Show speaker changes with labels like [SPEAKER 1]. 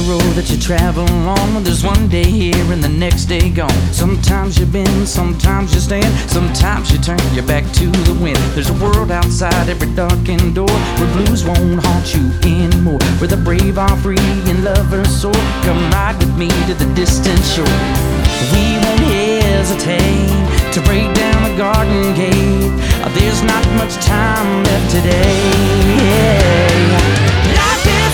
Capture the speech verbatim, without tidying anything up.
[SPEAKER 1] road that you travel on, when there's one day here and the next day gone. Sometimes you bend, sometimes you stand, sometimes you turn your back to the wind. There's a world outside every darkened door, where blues won't haunt you anymore, where the brave are free and lovers soar. Come ride with me to the distant shore. We won't hesitate to break down the garden gate. There's not much time left today.